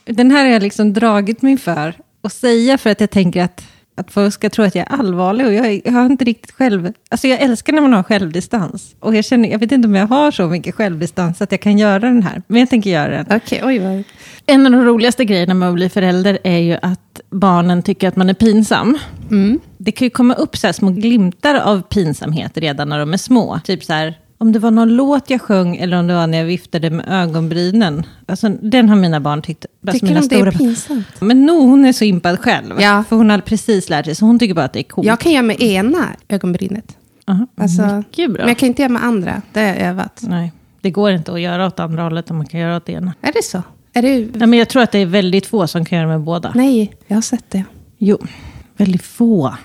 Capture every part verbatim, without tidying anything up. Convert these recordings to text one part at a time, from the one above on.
Den här har jag liksom dragit mig för att säga för att jag tänker att, att folk ska tro att jag är allvarlig och jag, jag har inte riktigt själv... Alltså jag älskar när man har självdistans. Och jag känner, jag vet inte om jag har så mycket självdistans att jag kan göra den här. Men jag tänker göra den. Okej, okay, oj vad... En av de roligaste grejerna med att bli förälder är ju att barnen tycker att man är pinsam. Mm. Det kan ju komma upp så här små glimtar av pinsamhet redan när de är små. Typ så här, om det var någon låt jag sjöng eller om det var när jag viftade med ögonbrynen. Alltså, den har mina barn tyckt. Tycker mina de stora... det är pinsamt? Men no, hon är så impad själv. Ja. För hon har precis lärt sig, så hon tycker bara att det är coolt. Jag kan göra med ena ögonbrynet. Uh-huh. Alltså, Mycket bra. Men jag kan inte göra med andra. Det har jag övat. Nej, det går inte att göra åt andra hållet om man kan göra åt det ena. Är det så? Är det... Ja, men jag tror att det är väldigt få som kan göra med båda. Nej, jag har sett det. Jo, väldigt få.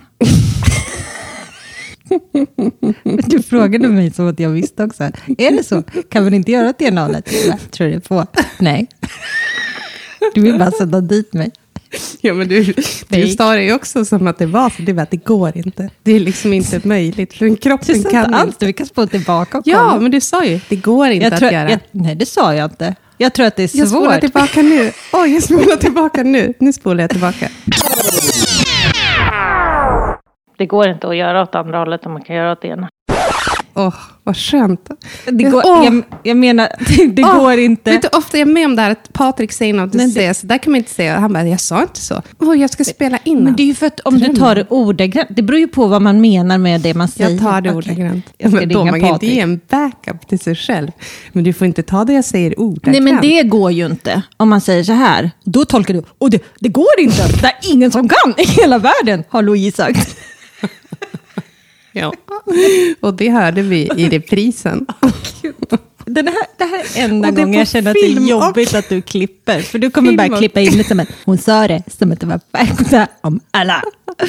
Du frågade mig så att jag visste också. Är det så? Kan man inte göra åt det ena hållet? Jag tror det är få. Nej. Du vill bara sätta dit mig. Ja, men du, du sa det ju också som att det var, för det var att det går inte. Det är liksom inte möjligt. För kroppen du kan allt, vi kan spå tillbaka och ja, kolla. men du sa ju, det går inte jag tror, att göra. Jag, nej, det sa jag inte. Jag tror att det är svårt. Jag spolar tillbaka nu. Oj, jag spolar tillbaka nu. Nu spolar jag tillbaka. Det går inte att göra åt andra hållet om man kan göra åt det ena. Åh, oh, vad skönt. Det går, oh. jag, jag menar, det, det oh. går inte. Vet du, ofta är jag med om det här att Patrik säger något och säger så där kan man inte säga. Han bara, jag sa inte så. Åh, oh, jag ska spela in. Men det är ju för att om Dröm. du tar det ordagrant, det beror ju på vad man menar med det man säger. Jag tar det okay. ordagrant. Jag ska men då man kan Patrik. inte ge en backup till sig själv. Men du får inte ta det jag säger ordagrant. Nej, men det går ju inte. Om man säger så här, då tolkar du, och det, det går inte. Det är ingen som kan i hela världen, har Louise sagt. Ja, och det hörde vi i reprisen. Den här, det här är enda det gången jag känner att det är jobbigt och... att du klipper. För du kommer bara klippa in det som att hon sa det som att det var fakta om alla.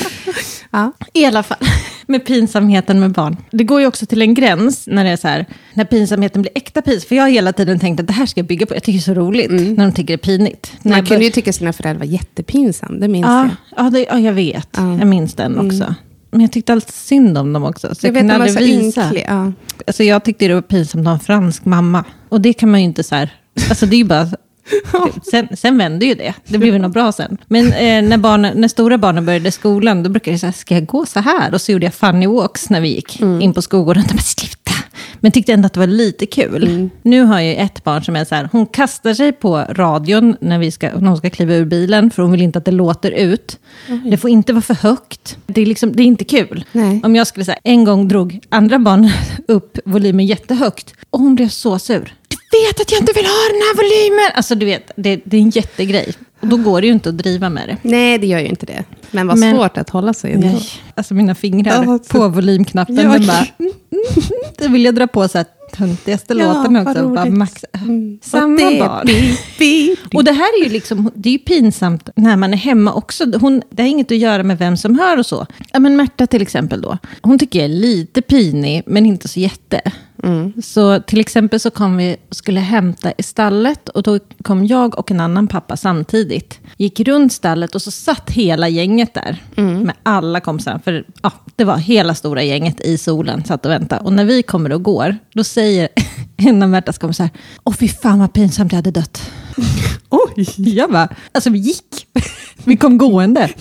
Ja. I alla fall, med pinsamheten med barn. Det går ju också till en gräns när det är så här, när pinsamheten blir äkta pins. För jag har hela tiden tänkt att det här ska jag bygga på. Jag tycker det är så roligt mm. när de tycker det är pinigt. Man när kunde bör... ju tycka att sina föräldrar var jättepinsam, det minns ja, jag. Ja, det, ja, jag vet. Ja. Jag minns den också. Mm. Men jag tyckte alltid synd om dem också. Så jag, jag vet kunde att aldrig man visa. Ynklig, ja. Alltså jag tyckte det var pinsamt att ha en fransk mamma. Och det kan man ju inte så här... Alltså det är ju bara... Sen, sen vände ju det. Det blev ju något bra sen. Men eh, när, barnen, när stora barnen började skolan, då brukade jag säga, ska jag gå så här? Och så gjorde jag funny walks när vi gick mm. in på skolgården. Men sluta! Men tyckte ändå att det var lite kul. Mm. Nu har jag ett barn som är så här, hon kastar sig på radion när, vi ska, när hon ska kliva ur bilen. För hon vill inte att det låter ut. Mm. Det får inte vara för högt. Det är, liksom, det är inte kul. Nej. Om jag skulle säga, en gång drog andra barn upp volymen jättehögt. Och hon blev så sur. Du vet att jag inte vill ha den här volymen. Alltså du vet, det, det är en jättegrej. Och då går det ju inte att driva med det. Nej, det gör ju inte det. Men vad Men, svårt att hålla sig ändå. Nej. Alltså mina fingrar oh, på volymknappen. Ja, den bara, mm, mm, mm, det vill jag dra på så här töntigaste ja, låten också. Bara max, mm. Samma det, barn. Bi, bi, bi. Och det här är ju liksom, det är ju pinsamt när man är hemma också. Hon, det har inget att göra med vem som hör och så. Ja, men Märta till exempel då. Hon tycker jag är lite pinig, men inte så jätte. Mm. Så till exempel så kom vi och skulle hämta i stallet. Och då kom jag och en annan pappa samtidigt. Gick runt stallet och så satt hela gänget där. Mm. Med alla kompisar. För ja, det var hela stora gänget i solen. Satt och väntade. Och när vi kommer och går, då säger en av Märtas kompisar, åh fy fan vad pinsamt jag hade dött. Oj, jag bara, alltså vi gick. Vi kom gående.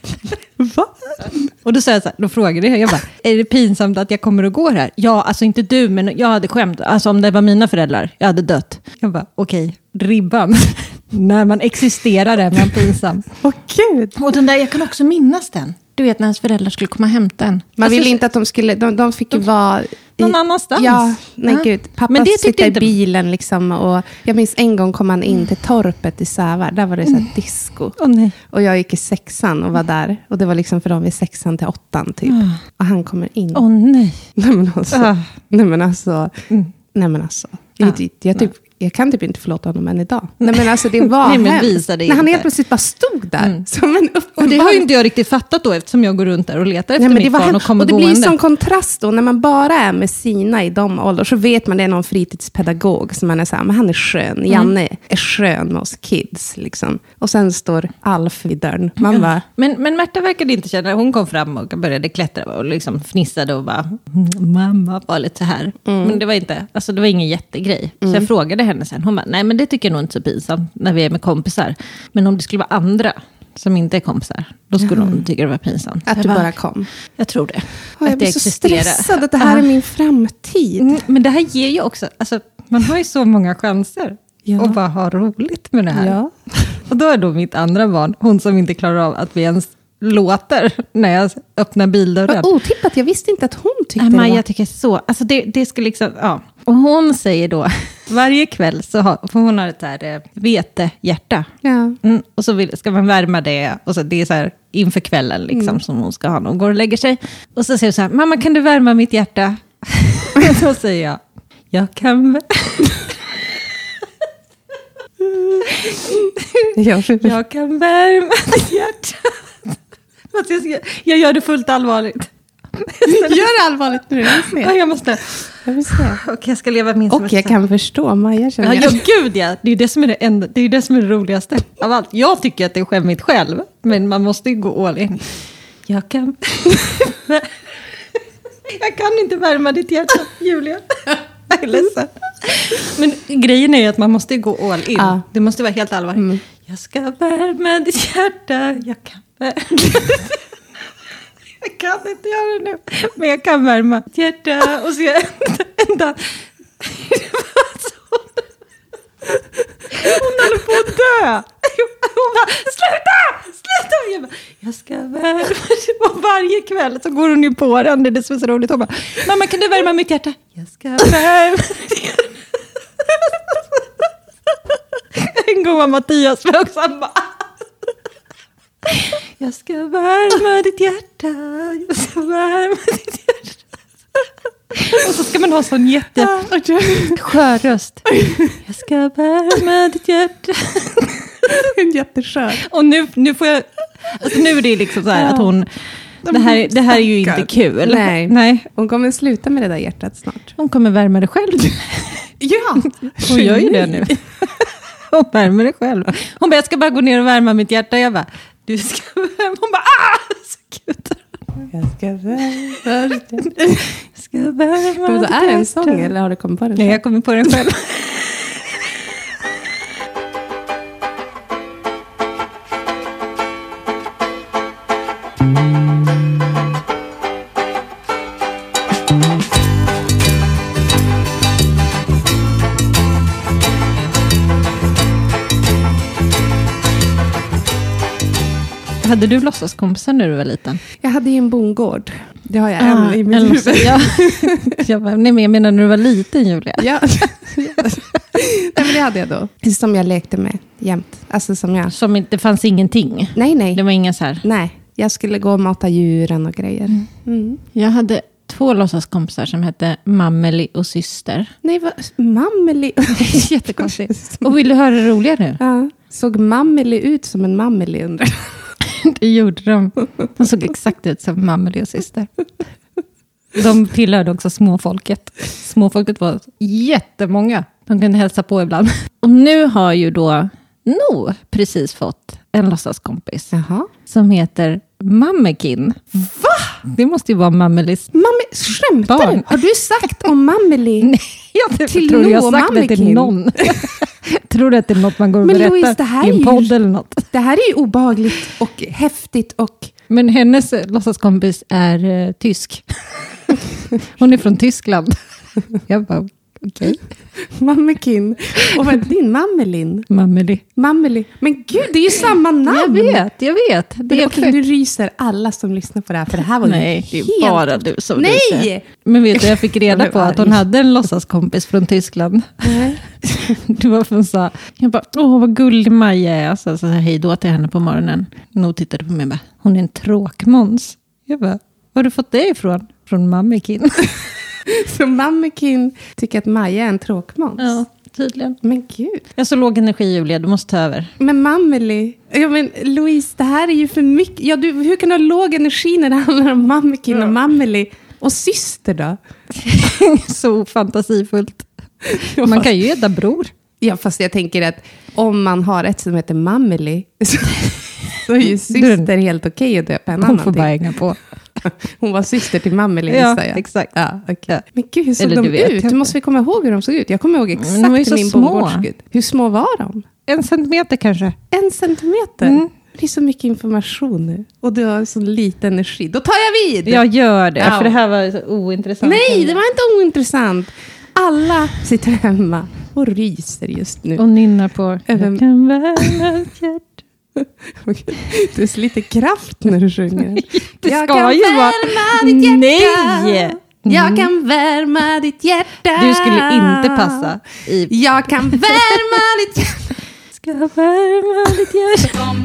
Va? Och då sa jag så här, då frågade jag, jag bara, är det pinsamt att jag kommer och går här? Ja, alltså inte du, men jag hade skämt. Alltså om det var mina föräldrar, jag hade dött. Jag bara, okej, okay, ribban. När man existerar är man pinsam. Åh gud. Och den där, jag kan också minnas den. Du vet när ens föräldrar skulle komma och hämta en. Man alltså, ville inte att de skulle, de, de fick ju vara... Någon annannanstans. Ja, nej ja. Gud. Pappa men det sitter i inte... bilen liksom. Och jag minns en gång kom han in till torpet i Sävar. Där var det så här disco. Oh, nej. Och jag gick i sexan och var där. Och det var liksom för dem i sexan till åttan typ. Oh. Och han kommer in. Åh oh, nej. Nej men alltså. Oh. Nej men alltså. Mm. Nej men alltså. Jag, ah. jag, jag typ... Jag kan typ inte förlåta honom än idag. Nej men alltså det var Nej, men visa det när han inte. helt plötsligt bara stod där. Mm. Som en och det har ju inte jag riktigt fattat då eftersom jag går runt där och letar efter Nej, mitt barn och kommer och det gående. blir som kontrast då när man bara är med sina i de åldrar så vet man det är någon fritidspedagog som man är så här, men han är skön. Mm. Janne är skön med oss kids liksom. Och sen står Alf vid dörren. Man bara, men, men Märta verkade inte känna, hon kom fram och började klättra och liksom fnissade och bara, mamma var lite så här. Mm. Men det var inte, alltså det var ingen jättegrej. Mm. Så jag frågade henne henne sen. Hon bara, nej men det tycker jag nog inte så pinsamt när vi är med kompisar. Men om det skulle vara andra som inte är kompisar, då skulle mm. hon tycka det var pinsamt. Att du bara, bara kom. Jag tror det. Oh, jag blir så stressad att det här uh. är min framtid. Mm, men det här ger ju också, alltså, man har ju så många chanser ja. att bara ha roligt med det här. Ja. Och då är då mitt andra barn, hon som inte klarar av att vi ens låter när jag öppnar bildörren. Vad otippat, jag visste inte att hon tyckte äh, det var... Jag tycker så. Alltså det, det ska liksom, ja. Och hon säger då, varje kväll så har, för hon har ett här eh, vetehjärta. Ja. Mm, och så vill, ska man värma det, och så det är så här inför kvällen liksom mm. som hon ska ha när hon går och lägger sig. Och så säger hon så här, mamma kan du värma mitt hjärta? Och så säger jag, jag kan jag, jag kan värma ditt hjärta. Jag gör det fullt allvarligt. Gör det allvarligt nu. Jag, se. Ja, jag måste. Jag vill se. Okej, jag ska leva min Och jag kan förstå Maja. Ja, ja, gud ja. Det är det som är det enda. Det är det som är det roligaste av allt. Jag tycker att det är skämmigt själv. Men man måste ju gå all in. Jag kan... jag kan inte värma ditt hjärta, Julia. Jag är ledsen. Men grejen är ju att man måste gå all in. Ja. Det måste vara helt allvarligt. Mm. Jag ska värma ditt hjärta. Jag kan värma. Jag kan inte göra det nu. Men jag kan värma ditt hjärta. Och så jag ända. Hon håller på att dö. Hon bara, sluta! Sluta! Jag, bara, jag ska värma. Och varje kväll så går hon ju på den. Det är det som är så roligt. Hon bara, mamma kan du värma mitt hjärta? Jag ska värma ditt hjärta. En gång var Mattias med också. Han bara, jag ska värma ditt hjärta. Jag ska värma ditt hjärta. Och så ska man ha sån jätte skör röst. Jag ska värma ditt hjärta. En jätteskör. Och nu, nu får jag... Alltså nu är det liksom så här att hon... Det här, det här är ju inte kul. Nej. Nej. Hon kommer sluta med det där hjärtat snart. Hon kommer värma det själv. Ja. Hon gör ju det nu. Hon värmer det själv. Hon bara, jag ska bara gå ner och värma mitt hjärta. Jag bara, du ska värma. Hon bara, ah! Så cute. Jag ska värma ditt hjärta. Jag ska värma ditt hjärta. Är det en sång eller har du kommit på den själv? Nej, jag kommer på den själv. Hade du låtsaskompisar när du var liten? Jag hade ju en bondgård. Det har jag ah, en i mitt huvud. Ja. Jag bara, nej, men jag menar när du var liten, Julia. Ja. Nej, men det hade jag då. Som jag lekte med jämt. Alltså som jag... Som inte, det fanns ingenting? Nej, nej. Det var ingen så här? Nej, jag skulle gå och mata djuren och grejer. Mm. Mm. Jag hade två låtsaskompisar som hette Mammeli och syster. Nej, vad? Mammeli? Jättekonstigt. Och vill du höra det roliga nu? Ja. Såg Mammeli ut som en Mammeli under? Det gjorde de. De såg exakt ut som Mammeli och syster. De tillhörde också småfolket. Småfolket var jättemånga. De kunde hälsa på ibland. Och nu har ju då No precis fått en låtsaskompis. Jaha. Som heter Mammekin. Va? Det måste ju vara Mammelis Mamme, skämtar barn. Du? Har du sagt om Mammeli? Nej, jag till tror no, jag har sagt Mammekin. Det till någon. Tror du att det är något man går och men berättar Louise, det här i en podd ju, eller något? Det här är ju obehagligt och häftigt. Och... Men hennes låtsaskompis är uh, tysk. Hon är från Tyskland. Jag bara, okej. Okay. Mammekin. Och vad är din Mammelin? Mammeli. Mammeli. Men gud, det är ju samma namn. Jag vet, jag vet. Det är okej, nu ryser alla som lyssnar på det här. För det här var nej, ju helt... det är bara du som nej! ryser. Men vet du, jag fick reda på att hon hade en låtsaskompis från Tyskland. Nej. Det var för hon sa, jag bara, åh vad gullig Maja är. Så, så hej då till henne på morgonen. Hon tittade på mig och bara, hon är en tråkmåns. Jag bara, var har du fått det ifrån? Från Mammekin. Så Mammekin tycker att Maja är en tråkmåns? Ja, tydligen. Men gud. Jag har så låg energi, Julia, du måste ta över. Men Mammeli, ja men Louise, det här är ju för mycket. Ja, du, hur kan du ha låg energi när det handlar om Mammekin ja. Och Mammeli? Och syster då? Så fantasifullt. Man kan ju heta bror. Ja, fast jag tänker att om man har ett som heter Mammeli så, så är ju syster helt okej att döpa en annan. Hon får bara hänga på. Hon var syster till mamma Lisa. Ja, ja. exakt. Ja, okay. ja. Men gud, hur såg Eller de du vet, ut? Du måste vi komma ihåg hur de såg ut. Jag kommer ihåg exakt hur min bondgård såg ut. Hur små var de? En centimeter kanske. En centimeter? Mm. Det är så mycket information nu. Och du har så lite energi. Då tar jag vid! Jag gör det, ja. För det här var så ointressant. Nej, det var inte ointressant. Alla sitter hemma och ryser just nu. Och nynnar på Jag kan värma ett hjärta. Du är så lite kraft när du sjunger. Det jag ska kan ju värma vara... ditt hjärta. Nej! Mm. Jag kan värma ditt hjärta. Du skulle inte passa i... Jag kan värma ditt hjärta. Ska värma ditt hjärta.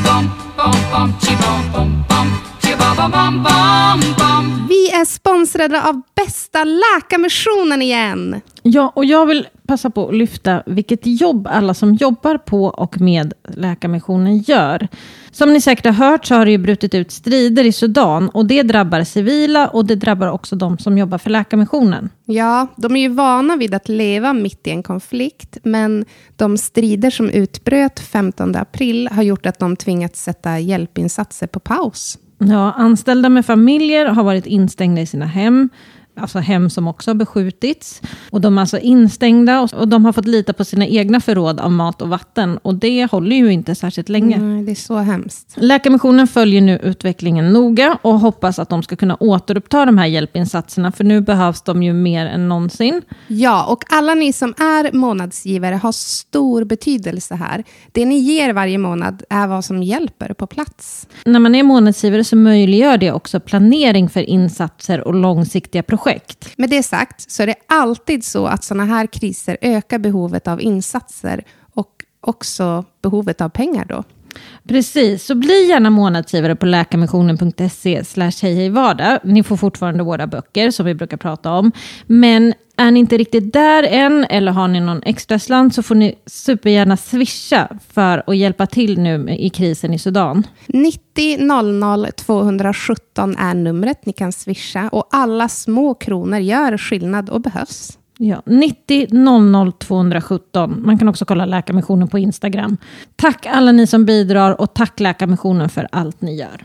Vi är sponsrade av Bästa läkarmissionen igen. Ja, och jag vill passa på att lyfta vilket jobb alla som jobbar på och med Läkarmissionen gör. Som ni säkert har hört så har det ju brutit ut strider i Sudan och det drabbar civila och det drabbar också de som jobbar för Läkarmissionen. Ja, de är ju vana vid att leva mitt i en konflikt, men de strider som utbröt femtonde april har gjort att de tvingats sätta hjälpinsatser på paus. Ja, anställda med familjer har varit instängda i sina hem. Alltså hem som också har beskjutits. Och de är alltså instängda och de har fått lita på sina egna förråd av mat och vatten. Och det håller ju inte särskilt länge. Nej, det är så hemskt. Läkarmissionen följer nu utvecklingen noga och hoppas att de ska kunna återuppta de här hjälpinsatserna. För nu behövs de ju mer än någonsin. Ja, och alla ni som är månadsgivare har stor betydelse här. Det ni ger varje månad är vad som hjälper på plats. När man är månadsgivare så möjliggör det också planering för insatser och långsiktiga projekt. Med det sagt så är det alltid så att sådana här kriser ökar behovet av insatser och också behovet av pengar då. Precis, så bli gärna månadsgivare på läkarmissionen punkt se slash hej hej vardag. Ni får fortfarande våra böcker som vi brukar prata om. Men är ni inte riktigt där än eller har ni någon extra slant så får ni supergärna swisha för att hjälpa till nu i krisen i Sudan. nittio noll noll tvåhundrasjutton är numret ni kan swisha och alla små kronor gör skillnad och behövs. Ja, nittio noll noll tvåhundrasjutton. Man kan också kolla Läkarmissionen på Instagram. Tack alla ni som bidrar och tack Läkarmissionen för allt ni gör.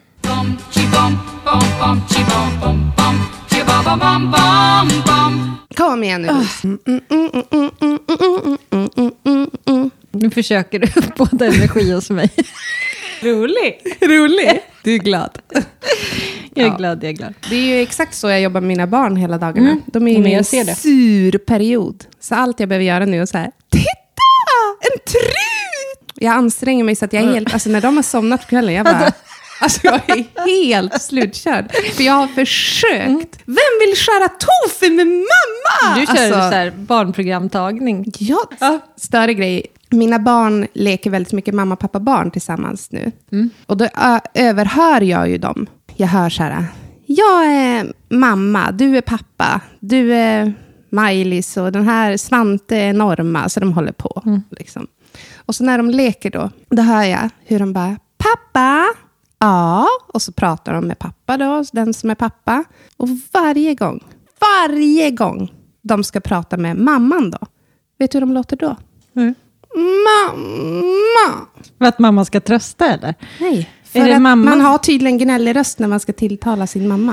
Kom igen nu. Nu försöker du få både energi hos mig. Rolig. Rolig. Du är glad. Jag är ja. glad, jag är glad. Det är ju exakt så jag jobbar med mina barn hela dagarna. Mm. De är i en sur period. Så allt jag behöver göra nu är så här, titta! En trut! Jag anstränger mig så att jag är helt, alltså när de har somnat på kvällen, jag bara, alltså jag är helt slutkörd. För jag har försökt. Mm. Vem vill skära tofu med mamma? Du kör alltså, så här barnprogramtagning. Ja, ja, större grej. Mina barn leker väldigt mycket mamma, pappa, barn tillsammans nu. Mm. Och då ö- överhör jag ju dem. Jag hör så här, jag är mamma, du är pappa, du är Maj-Lis och den här Svante är Norma. Så de håller på. Mm. Liksom. Och så när de leker då, då hör jag hur de bara, pappa, ja. Och så pratar de med pappa då, den som är pappa. Och varje gång, varje gång de ska prata med mamman då, vet du hur de låter då? Mm. Mamma. För att mamma ska trösta eller? Nej, för är att mamma? Man har tydligen gnällig röst när man ska tilltala sin mamma.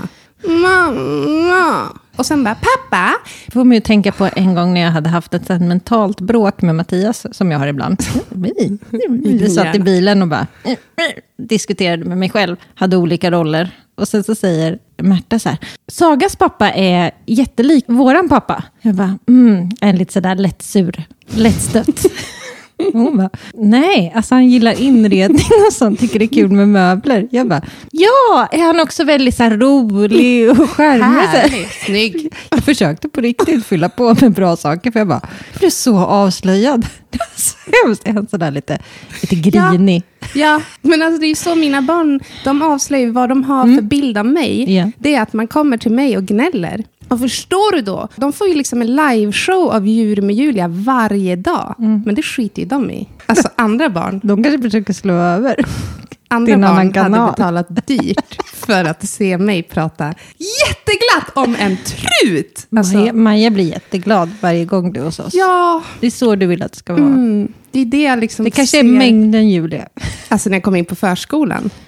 Mamma. Och sen bara, pappa. Får man ju tänka på en gång när jag hade haft ett mentalt bråk med Mattias, som jag har ibland. Jag satt i bilen och bara diskuterade med mig själv. Hade olika roller. Och sen så säger Märta så här, Sagas pappa är jättelik våran pappa. Jag bara, mm, är lite sådär lätt sur, lätt stött. Hon bara, nej, alltså han gillar inredning och sånt, tycker det är kul med möbler. Jag bara, ja, är han också väldigt så här rolig och charmig? Snygg. Jag försökte på riktigt fylla på med bra saker, för jag bara, jag blev så avslöjad. Det var så hemskt, är han sådär lite, lite grinig. Ja, ja, men alltså det är ju så mina barn, de avslöjar vad de har mm. för bild av mig. Yeah. Det är att man kommer till mig och gnäller. Och förstår du då? De får ju liksom en liveshow av Djur med Julia varje dag. Mm. Men det skiter ju de i. Alltså andra barn. De kanske försöker slå över. Andra barn hade betalat dyrt för att se mig prata jätteglatt om en trut. Alltså, Maja, Maja blir jätteglad varje gång du är hos oss. Ja. Det är så du vill att det ska vara. Mm, det är det jag liksom Det kanske ser. är mängden Julia. Alltså när jag kom in på förskolan.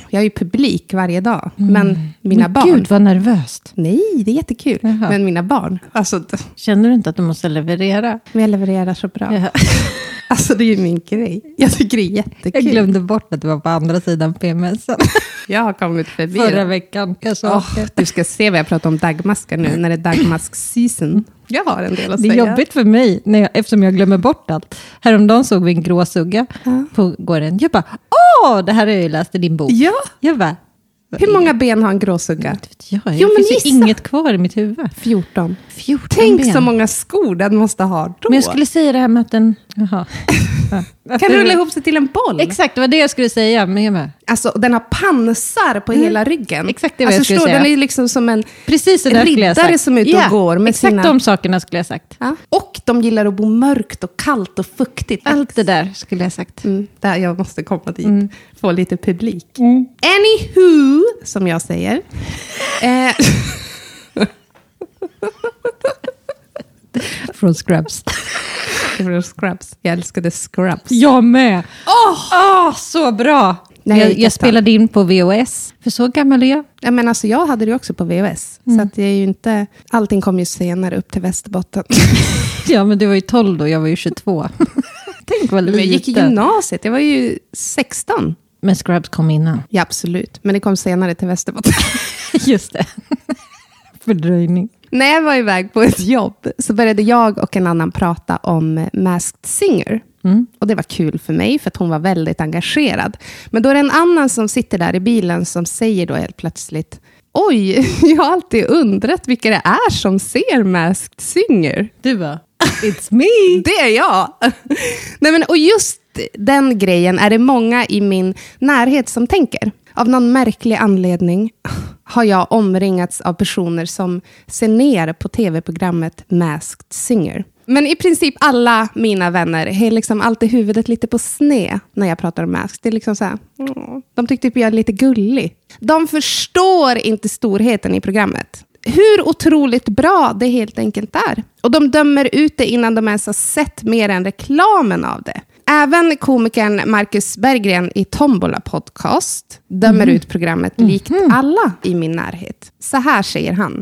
jag är ju publik varje dag. Mm. Men mina men barn... Gud, vad nervöst. Nej, det är jättekul. Jaha. Men mina barn... Alltså, känner du inte att du måste leverera? Men jag levererar så bra. Jaha. Alltså det är ju min grej. Jag tycker det är jättekul. Jag glömde bort att du var på andra sidan P M S. Jag har kommit förbi. Förra veckan. Oh, du ska se vad jag pratar om dagmaskar nu, när det är dagmask-season. Jag har en del att säga. Det är jobbigt för mig, när jag, eftersom jag glömmer bort allt. Häromdagen såg vi en gråsugga ja. på gården. Jag bara, åh, det här har jag ju läst i din bok. Ja. Jag bara, hur många ben har en gråsugga? Ja, jag jo, finns ju inget kvar i mitt huvud. fjorton. fjorton Tänk ben. Så många skor den måste ha då. Men jag skulle säga det här med att den... Jaha. Ja. Kan du rulla ihop sig till en boll? Exakt, det var det jag skulle säga. Men jag med. Alltså, den har pansar på mm. hela ryggen. Exakt det var alltså, jag skulle förstår, säga. Den är liksom som en precis så riddare som är ute och ja, går. Med exakt sina... de sakerna skulle jag sagt. Ja. Och de gillar att bo mörkt och kallt och fuktigt. Allt det där skulle jag sagt. Mm. Där jag måste komma dit. Mm. Få lite publik. Mm. Anywho, som jag säger. eh... Från Scrubs. Från Scrubs. Jag älskade Scrubs. Jag med. Åh, oh! oh, så bra. Nej, jag, jag spelade in på V H S. För så gammal är jag. Ja, men alltså, jag hade det också på V H S. Mm. Så att det är ju inte... Allting kom ju senare upp till Västerbotten. Ja, men du var ju tolv då. Jag var ju tjugotvå. Tänk vad lite. Jag gick i gymnasiet. Jag var ju sexton. Men Scrubs kom innan. Ja, absolut. Men det kom senare till Västerbotten. Just det. Fördröjning. När jag var iväg på ett jobb så började jag och en annan prata om Masked Singer. Mm. Och det var kul för mig för att hon var väldigt engagerad. Men då är det en annan som sitter där i bilen som säger då helt plötsligt: oj, jag har alltid undrat vilka det är som ser Masked Singer. Du bara, it's me! Det är jag! Nej, men, och just den grejen är det många i min närhet som tänker. Av någon märklig anledning har jag omringats av personer som ser ner på tv-programmet Masked Singer. Men i princip alla mina vänner har liksom alltid huvudet lite på sned när jag pratar om Masked. Det är liksom så här, åh, de tycker typ jag är lite gullig. De förstår inte storheten i programmet. Hur otroligt bra det helt enkelt är. Och de dömer ut det innan de ens har sett mer än reklamen av det. Även komikern Marcus Berggren i Tombola podcast dömer mm. ut programmet likt mm. alla i min närhet. Så här säger han.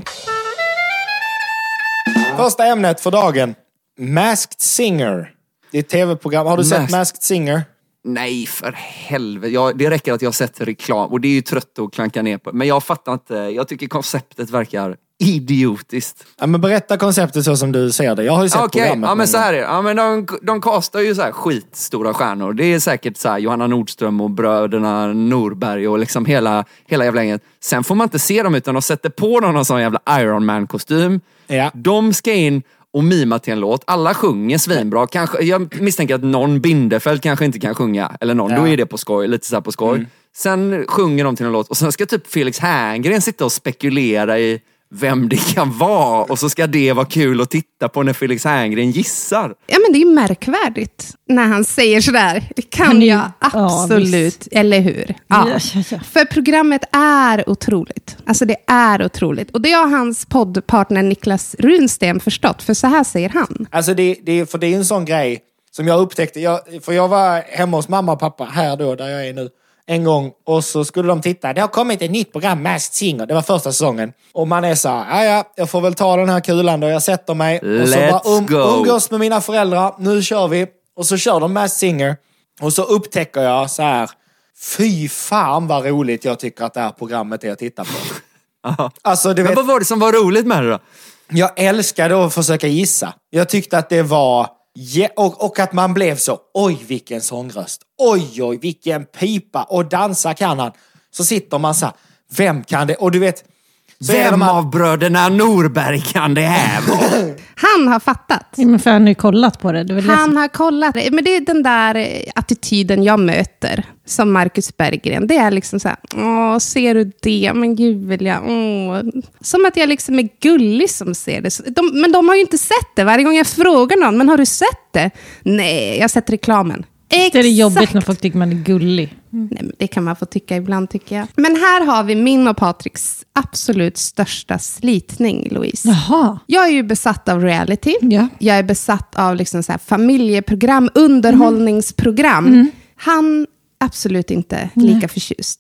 Första ämnet för dagen. Masked Singer. Det är ett tv-program. Har du Mas- sett Masked Singer? Nej, för helvete. Jag, det räcker att jag har sett reklam. Och det är ju trött att klanka ner på. Men jag fattar inte. Jag tycker konceptet verkar idiotiskt. Ja, men berätta konceptet så som du ser det. Jag har ju sett okay. programmet. Ja, men så här är det. Ja, men de, de kastar ju så här skitstora stjärnor. Det är säkert så här Johanna Nordström och bröderna Norberg och liksom hela, hela jävla gänget. Sen får man inte se dem utan de sätter på någon sån jävla Iron Man-kostym. Ja. De ska in och mima till en låt. Alla sjunger svinbra. Kanske, jag misstänker att någon Bindefeld kanske inte kan sjunga. Eller någon, ja. Då är det på skoj. Lite så här på skoj. Mm. Sen sjunger de till en låt. Och sen ska typ Felix Herngren sitta och spekulera i vem det kan vara. Och så ska det vara kul att titta på när Felix Herngren gissar. Ja, men det är märkvärdigt när han säger sådär. Det kan ju, jag absolut. Ja, eller hur? Ja. Ja, ja, ja. För programmet är otroligt. Alltså det är otroligt. Och det har hans poddpartner Niklas Runsten förstått. För så här säger han. Alltså det, det, för det är en sån grej som jag upptäckte. Jag, för jag var hemma hos mamma och pappa här då, där jag är nu. En gång, och så skulle de titta. Det har kommit ett nytt program, Masked Singer. Det var första säsongen. Och man är så här, ja ja, jag får väl ta den här kulan då. Jag sätter mig. Let's och så bara um, go. umgås med mina föräldrar. Nu kör vi. Och så kör de Masked Singer. Och så upptäcker jag så här, fy fan vad roligt jag tycker att det här programmet är att titta på. Alltså, du vet, men vad var det som var roligt med det då? Jag älskade att försöka gissa. Jag tyckte att det var... Yeah, och, och att man blev så, oj vilken sångröst, oj oj vilken pipa, och dansa kan han. Så sitter man så här, vem kan det? Och du vet, så vem man... av bröderna Norberg kan det här vara? Han har fattat. Ja, men för han har ju kollat på det. det han som... har kollat. Men det är den där attityden jag möter som Marcus Berggren. Det är liksom så här, åh, ser du det? Men gud vill jag, åh. Som att jag liksom är gullig som ser det. De, men de har ju inte sett det. Varje gång jag frågar någon, men har du sett det? Nej, jag har sett reklamen. Exakt. Det är jobbigt när folk tycker man är gullig. Mm. Nej, men det kan man få tycka ibland, tycker jag. Men här har vi min och Patriks absolut största slitning, Louise. Jaha. Jag är ju besatt av reality. Ja. Jag är besatt av liksom så här familjeprogram, underhållningsprogram. Mm. Han absolut inte lika Nej. förtjust.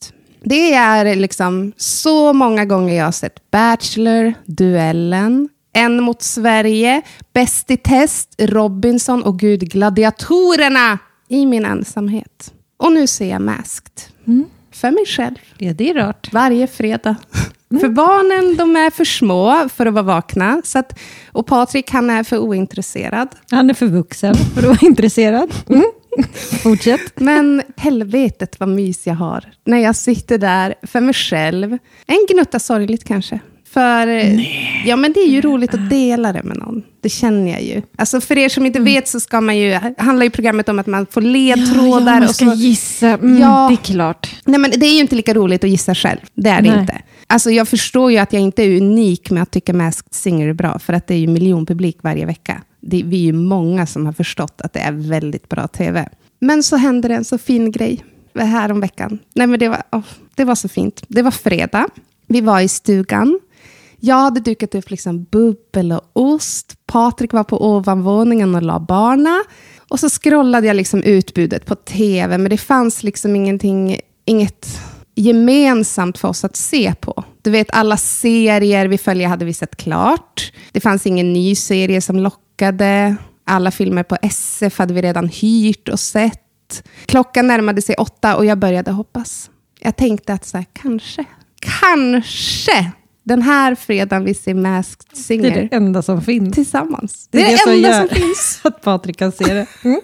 Det är liksom så många gånger jag har sett Bachelor, Duellen, En mot Sverige, Bäst i test, Robinson och gud, Gladiatorerna i min ensamhet. Och nu ser jag Masked. Mm. För mig själv. Ja, det är rart. Varje fredag. Mm. För barnen, de är för små för att vara vakna. Så att, och Patrik, han är för ointresserad. Han är för vuxen för att vara intresserad. Mm. Fortsätt. Men helvetet vad mys jag har. När jag sitter där för mig själv. En gnutta sorgligt kanske. För Nej. ja, men det är ju roligt att dela det med någon. Det känner jag ju. Alltså för er som inte mm. vet så ska man ju, handlar ju programmet om att man får ledtrådar. Ja, ja, man ska och så, gissa. Mm, ja, det är klart. Nej, men det är ju inte lika roligt att gissa själv. Det är det Nej. inte. Alltså jag förstår ju att jag inte är unik med att tycka Masked Singer är bra. För att det är ju miljonpublik varje vecka. Det, vi är ju många som har förstått att det är väldigt bra tv. Men så hände det en så fin grej här om veckan. Nej, men det var, oh, det var så fint. Det var fredag. Vi var i stugan. Jag hade dukat upp liksom bubbel och ost. Patrik var på ovanvåningen och la barna. Och så scrollade jag liksom utbudet på tv. Men det fanns liksom ingenting, inget gemensamt för oss att se på. Du vet, alla serier vi följer hade vi sett klart. Det fanns ingen ny serie som lockade. Alla filmer på S F hade vi redan hyrt och sett. Klockan närmade sig åtta och jag började hoppas. Jag tänkte att så här, kanske, kanske... Den här fredagen vi ser Masked Singer. Det är det enda som finns. Tillsammans. Det är det, det, det enda som finns. Att Patrik kan se det. Mm.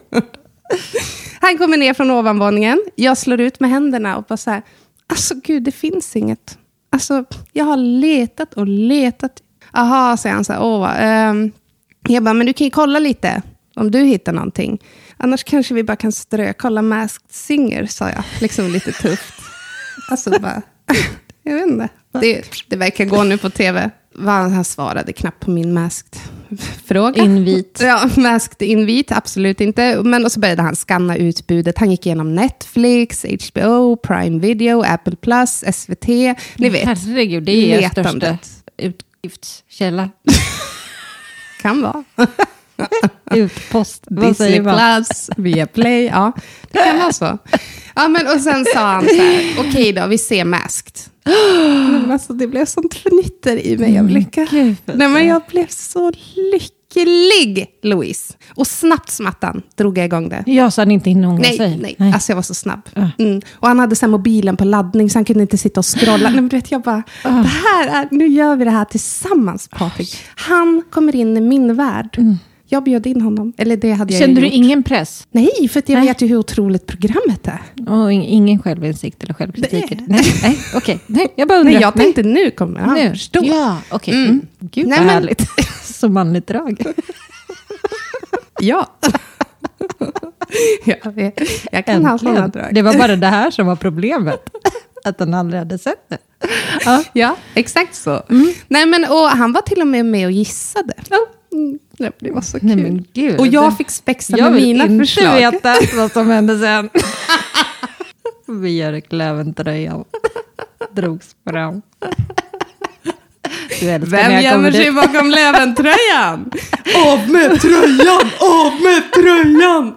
Han kommer ner från ovanvåningen. Jag slår ut med händerna och bara så här. Alltså gud, det finns inget. Alltså, jag har letat och letat. Aha, säger han så här. Åh, um. Jag bara, men du kan ju kolla lite. Om du hittar någonting. Annars kanske vi bara kan strö. Kolla Masked Singer, sa jag. Liksom lite tufft. Alltså bara... Jag vet inte. Det, det verkar gå nu på tv. Han svarade knappt på min Masked-fråga. Invit. Ja, Masked invit, absolut inte. Men och så började han skanna utbudet. Han gick igenom Netflix, H B O, Prime Video, Apple Plus, S V T. Ni vet. Herregud, det är er största utgiftskälla. Kan vara. Utpost. Disney Plus, via Play. Ja, det kan vara så. Ja, men och sen sa han så här, okej okay då, vi ser Masked. Men alltså, det blev sånt fnitter i mig av lycka. Mm, Nej, men jag blev så lycklig, Louise. Och snabbt smattan drog jag igång det. Ja, så han inte hinner ångra nej, sig. Nej, nej, alltså jag var så snabb. Mm. Och han hade så här mobilen på laddning så han kunde inte sitta och scrolla. Nej, men vet jag bara, det här är, nu gör vi det här tillsammans, Patrik. Han kommer in i min värld. Mm. Jag bjöd in honom. Eller det hade jag Kände du gjort. Ingen press? Nej, för att jag Nej. vet ju hur otroligt programmet är. Och ingen självinsikt eller självkritik? Nej, nej okej. Okay. Nej, jag bara undrar. Nej, jag tänkte Nej. nu kommer han nu. förstå. Ja, okej. Okay. Mm. Mm. Gud, Nej, vad men... härligt. Så manligt drag. Ja. jag, vet. jag kan ha sådana drag. Det var bara det här som var problemet. Att han aldrig hade sett det. Ja, ja exakt så. Mm. Nej, men, och han var till och med med och gissade. Ja. Mm. Nej, det var så kul. Nej, men Gud, och jag fick spexa med mina förslag. Jag vill inte veta vad som hände sen. Björk Löventröjan drogs fram. Vem gömmer sig bakom Löventröjan? Av med tröjan! Av med tröjan!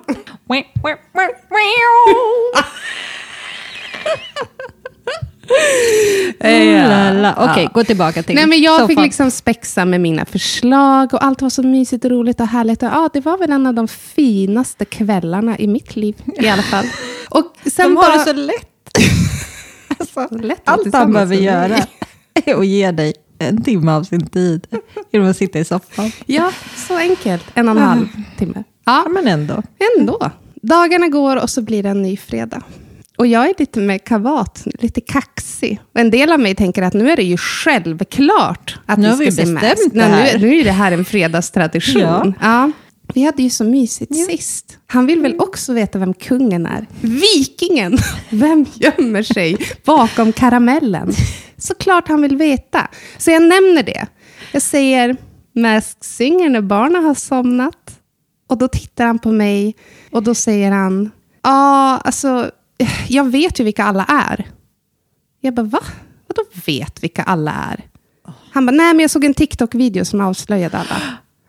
Ja. Okej, okay, ja. gå tillbaka till Nej, men jag fick liksom spexa med mina förslag och allt var så mysigt och roligt och härligt. Och, ja, det var väl en av de finaste kvällarna i mitt liv i alla fall. Och sen de bara... har det så lätt. alltså, så lätt allt han behöver göra är att ge dig en timme av sin tid genom att sitta i soffan. Ja, så enkelt. En och en halv timme. Ja, ja, men ändå. Ändå. Dagarna går och så blir det en ny fredag. Och jag är lite med kavat, lite kaxig. Och en del av mig tänker att nu är det ju självklart att nu vi ska vi se Masked. Nu, nu är det här en fredagstradition. Ja. Ja. Vi hade ju så mysigt ja. sist. Han vill väl också veta vem kungen är. Vikingen! Vem gömmer sig bakom karamellen? Såklart han vill veta. Så jag nämner det. Jag säger Masked Singer när barnen har somnat. Och då tittar han på mig. Och då säger han, ja, ah, alltså... jag vet ju vilka alla är. Jag bara, va? Vadå vet vilka alla är? Han bara, nej men jag såg en TikTok-video som avslöjade alla.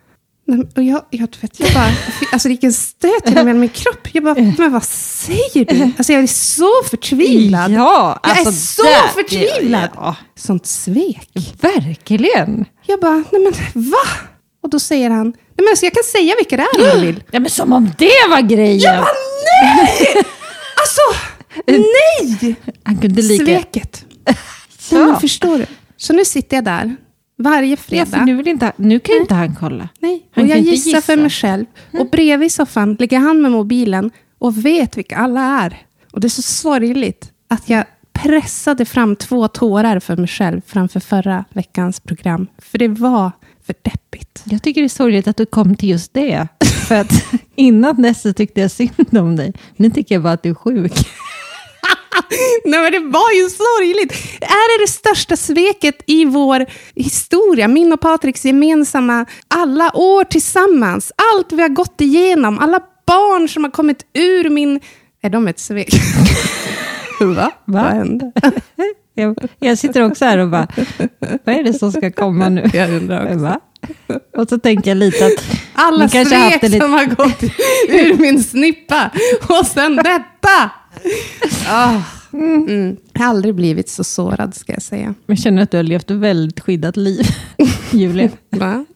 Och jag, jag vet, jag bara, alltså vilken stöt genom min kropp. Jag bara, men vad säger du? Alltså jag är så förtvivlad. Ja, jag alltså är så där, förtvivlad. Ja. Sånt svek. Verkligen. Jag bara, nej men va? Och då säger han, nej men alltså jag kan säga vilka det är om du vill. Ja, men som om det var grejen. Jag bara, nej! Alltså, nej! Han kunde lika... Sveket. Ja. Nej, men förstår du? Så nu sitter jag där. Varje fredag. Ja, nu, vill inte, nu kan ju inte han kolla. Nej, han och jag kan gissar gissa för mig själv. Och bredvid soffan ligger han med mobilen och vet vilka alla är. Och det är så sorgligt att jag pressade fram två tårar för mig själv framför förra veckans program. För det var för deppigt. Jag tycker det är sorgligt att du kom till just det. För att innan dess så tyckte jag synd om dig. Nu tycker jag bara att du är sjuk. Nej, men det var ju sorgligt. Det är det största sveket i vår historia. Min och Patriks gemensamma alla år tillsammans. Allt vi har gått igenom. Alla barn som har kommit ur min... Är de ett svek? Va? Va? Vad hände? Jag, jag sitter också här och bara, vad är det som ska komma nu? Jag undrar också. Va? Och så tänker jag lite att... Alla svek lite... som har gått ur min snippa. Och sen detta! Oh. Mm. Jag har aldrig blivit så sårad, ska jag säga. Jag känner att du har levt ett väldigt skyddat liv, Julia. Va?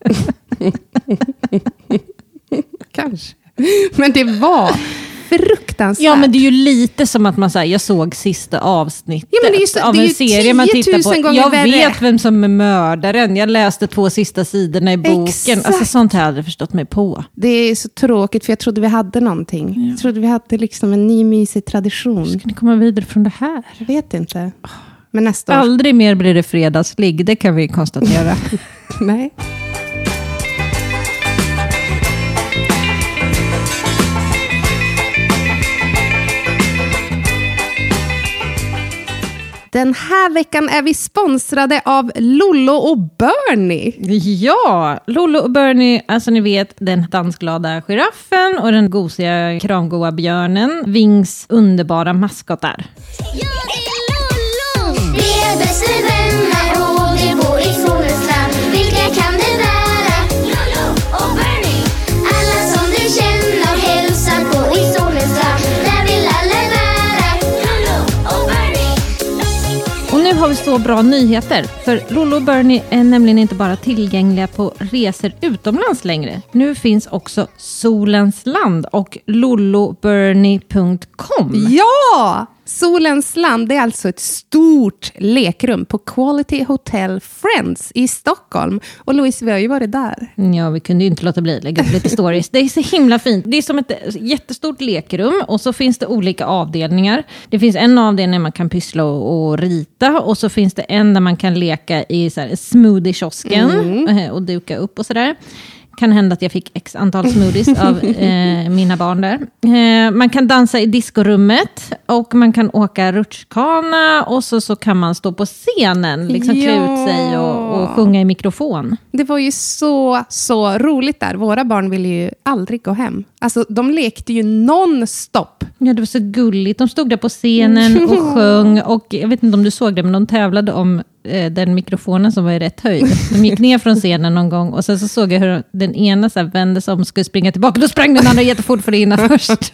Kanske. Men det var fruktansvärt. Ja, men det är ju lite som att man säger, jag såg sista avsnittet ja, men det är så, av det är en ju serie man tittar på. Jag värre. vet vem som är mördaren. Jag läste två sista sidorna i boken. Exakt. Alltså sånt här hade jag förstått mig på. Det är så tråkigt, för jag trodde vi hade någonting. Ja. Jag trodde vi hade liksom en ny mysig tradition. Ska ni komma vidare från det här? Jag vet inte. Men nästa år. Aldrig mer blir det fredagsligg, det kan vi konstatera. Nej. Den här veckan är vi sponsrade av Lollo och Bernie. Ja, Lollo och Bernie, alltså ni vet den dansglada giraffen och den gosiga kramgoa björnen, Wings underbara maskotar. Jag är Lollo, vi är bästa vänner och vi bor i solens land. Vilka kan det vara? Lollo och Bernie. Alla som du känner hälsar på i solens land. Där vill alla vara. Lollo och Bernie. Och nu har vi så bra nyheter, för Lollo och Bernie är nämligen inte bara tillgängliga på resor utomlands längre. Nu finns också Solens land och lollo bernie punkt com. Ja! Solens land, det är alltså ett stort lekrum på Quality Hotel Friends i Stockholm. Och Louise, vi har ju varit där. Ja, vi kunde ju inte låta bli att lägga upp lite stories. Det är så himla fint. Det är som ett jättestort lekrum och så finns det olika avdelningar. Det finns en avdelning där man kan pyssla och, och rita och så finns det en där man kan leka i så här smoothie-kiosken mm. och duka upp och sådär. Kan hända att jag fick x antal smoothies av eh, mina barn där. Eh, man kan dansa i diskorummet och man kan åka rutschkana och så, så kan man stå på scenen, liksom ja. klä ut sig och, och sjunga i mikrofon. Det var ju så, så roligt där. Våra barn ville ju aldrig gå hem. Alltså, de lekte ju non-stop. Ja, det var så gulligt. De stod där på scenen och sjöng och jag vet inte om du såg det, men de tävlade om den mikrofonen som var i rätt höjd. De gick ner från scenen någon gång och sen så såg jag hur den ena så här vände sig om och skulle springa tillbaka. Då sprang den andra jättefort för det innan först.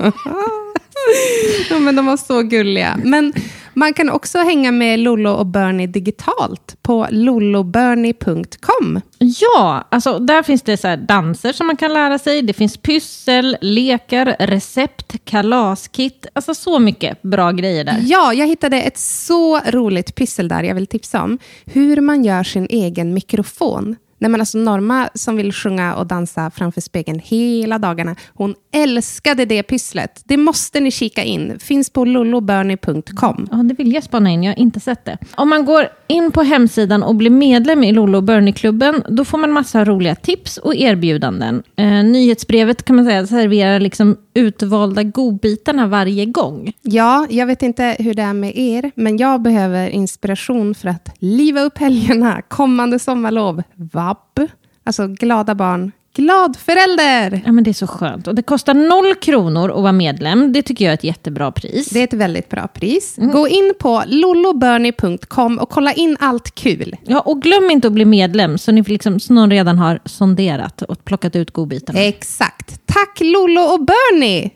Ja, men de var så gulliga. Men man kan också hänga med Lollo och Bernie digitalt på lollo bernie punkt com. Ja, alltså där finns det så här danser som man kan lära sig. Det finns pyssel, lekar, recept, kalaskit. Alltså så mycket bra grejer där. Ja, jag hittade ett så roligt pyssel där jag vill tipsa om. Hur man gör sin egen mikrofon. Nej, men alltså Norma som vill sjunga och dansa framför spegeln hela dagarna. Hon älskade det pysslet. Det måste ni kika in. Finns på lollo bernie punkt com. Ja, det vill jag spana in. Jag har inte sett det. Om man går in på hemsidan och blir medlem i Lollo och Bernie-klubben, då får man massa roliga tips och erbjudanden. Eh, nyhetsbrevet kan man säga serverar liksom utvalda godbitarna varje gång. Ja, jag vet inte hur det är med er, men jag behöver inspiration för att liva upp helgerna. Kommande sommarlov. V A B. Alltså glada barn, glad förälder. Ja, men det är så skönt. Och det kostar noll kronor att vara medlem. Det tycker jag är ett jättebra pris. Det är ett väldigt bra pris. Mm. Gå in på lollobernie punkt com och kolla in allt kul. Ja, och glöm inte att bli medlem så ni liksom, så någon redan har sonderat och plockat ut godbitarna. Exakt. Tack Lollo och Bernie.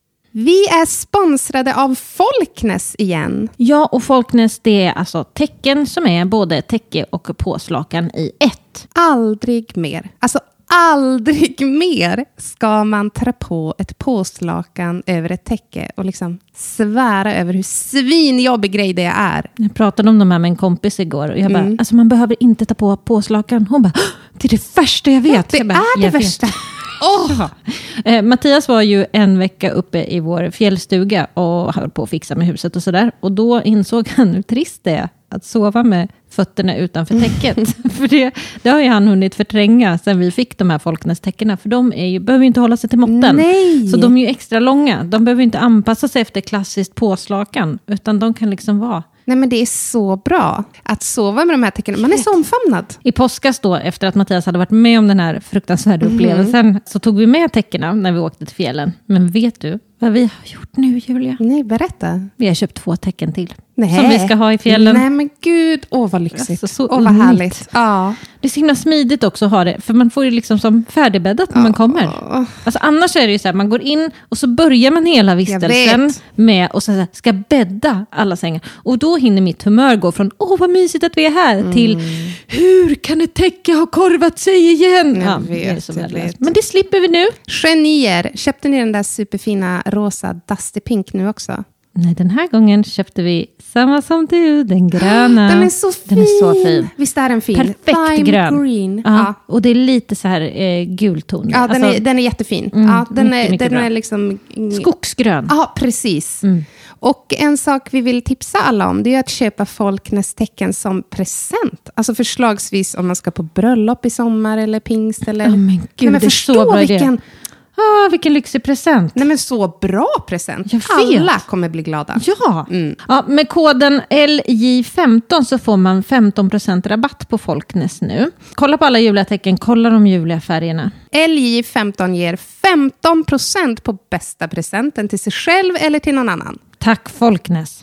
Vi är sponsrade av Folknäs igen. Ja, och Folknäs, det är alltså tecken som är både täcke och påslakan i ett. Aldrig mer. Alltså aldrig mer ska man trä på ett påslakan över ett täcke och liksom svära över hur svinjobbig grej det är. Jag pratade om de här med en kompis igår och jag bara, Mm. alltså man behöver inte ta på påslakan. Hon bara, det är det värsta jag vet. Ja, det jag bara, är det jag värsta. Vet. Oh. Eh, Mattias var ju en vecka uppe i vår fjällstuga och höll på att fixa med huset och sådär. Och då insåg han hur trist det är att sova med fötterna utanför täcket. För det, det har ju han hunnit förtränga sen vi fick de här Folknästäckena. För de är ju, behöver ju inte hålla sig till måtten. Nej. Så de är ju extra långa. De behöver inte anpassa sig efter klassiskt påslakan. Utan de kan liksom vara... Nej, men det är så bra att sova med de här tecknen. Man är så omfamnad. I påskas då, efter att Mattias hade varit med om den här fruktansvärda Mm. upplevelsen, så tog vi med täckena när vi åkte till fjällen. Men vet du vad vi har gjort nu, Julia? Nej, berätta. Vi har köpt två tecken till. Nej. Som vi ska ha i fjällen. Nej, men gud. Åh, vad lyxigt. Alltså, så Åh, vad unnigt. härligt. Ja. Det är så himla smidigt också att ha det. För man får ju liksom som färdigbäddat när man kommer. Alltså, annars är det ju så här, man går in och så börjar man hela vistelsen med att så här, ska bädda alla sängar. Och då hinner mitt humör gå från, åh vad mysigt att vi är här, mm. till hur kan ett täcke ha korvat sig igen? Jag Ja, vet, det är så jag vet. Men det slipper vi nu. Genier. Köpte ni den där superfina rosa Dusty Pink nu också? Nej, den här gången köpte vi samma som du, den gröna. Den är så fin. Den är så fin. Visst är den fin? Perfekt Lime grön. Green. Ja, Ja. och det är lite så här eh, gulton. Ja, den, alltså, är, den är jättefin. Mm, ja, den mycket, är, mycket den bra. är liksom... skogsgrön. Ja, precis. Mm. Och en sak vi vill tipsa alla om, det är att köpa Folknäs tecken som present. Alltså förslagsvis om man ska på bröllop i sommar eller pingst eller... Ja, men gud, Nej, men det är förstå så bra vilken... idé. Ah, vilken lyxig present. Nej, men så bra present. Jag vet. Alla kommer bli glada. Ja. Mm. Ja, med koden L J femton så får man femton procent rabatt på Folknäs nu. Kolla på alla juliga tecken, kolla de juliga färgerna. L J femton ger femton procent på bästa presenten till sig själv eller till någon annan. Tack Folknäs.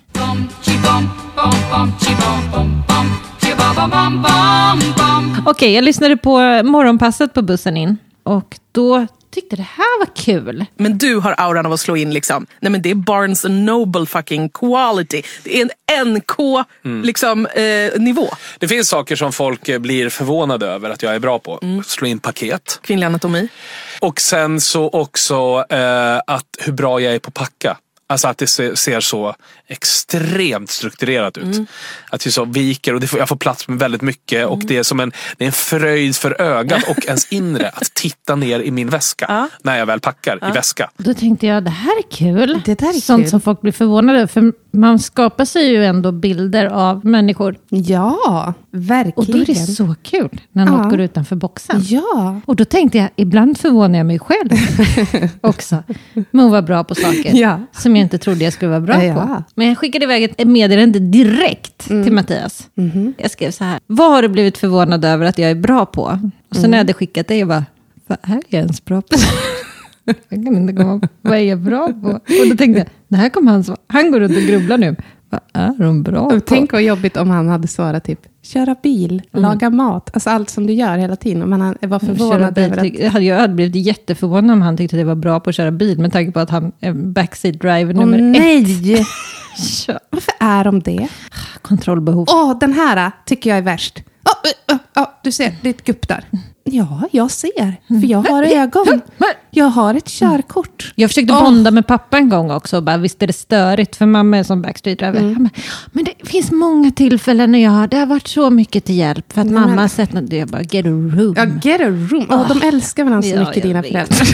Okej, okay, jag lyssnade på morgonpasset på bussen in. Och då tyckte det här var kul. Men du har auran av att slå in liksom. Nej, men det är Barnes and Noble fucking quality. Det är en N K mm. liksom eh, nivå. Det finns saker som folk blir förvånade över att jag är bra på. Mm. Slå in paket. Kvinnlig anatomi. Och sen så också eh, att hur bra jag är på att packa. Alltså att det ser så extremt strukturerat ut. Mm. Att vi så viker och det får, jag får plats med väldigt mycket. Mm. Och det är som en, det är en fröjd för ögat och ens inre att titta ner i min väska. Ja. När jag väl packar ja. i väska. Då tänkte jag, det här är kul. Det där är Sånt kul. som folk blir förvånade. För man skapar sig ju ändå bilder av människor. Ja, verkligen. Och då är det så kul när något ja. går utanför boxen. Ja. Och då tänkte jag, ibland förvånar jag mig själv också. Men att vara bra på saker ja. som jag inte trodde jag skulle vara bra ja. på. Men jag skickade iväg ett meddelande direkt mm. till Mattias. Mm-hmm. Jag skrev så här, vad har du blivit förvånad över att jag är bra på? Och sen mm. när jag hade skickat det, jag bara, vad är jag ens bra på? Jag kan inte komma på vad är jag bra på. Och då tänkte jag, det här kommer han svara. Han går runt och grubblar nu. Vad är de bra på? Tänk vad jobbigt om han hade svarat typ, köra bil, mm. laga mat. Alltså allt som du gör hela tiden. Om han var förvånad bil, över att... tyck, jag hade blivit jätteförvånad om han tyckte att det var bra på att köra bil. Med tanke på att han är backseat driver nummer oh, ett. Nej! Varför är de det? Kontrollbehov. Åh, oh, den här tycker jag är värst. Oh, oh, oh, du ser, det är ett gupp där. Ja, jag ser. För jag har ögon. Jag har ett körkort. Jag försökte oh. bonda med pappa en gång också. Och bara, visst är det störigt för mamma är som backstreet driver. Mm. Men det finns många tillfällen när jag, det har varit så mycket till hjälp. För att mm. mamma har sett något. Jag bara, get a room. Ja, get a room. Oh, de älskar varandra så ja, mycket, dina föräldrar.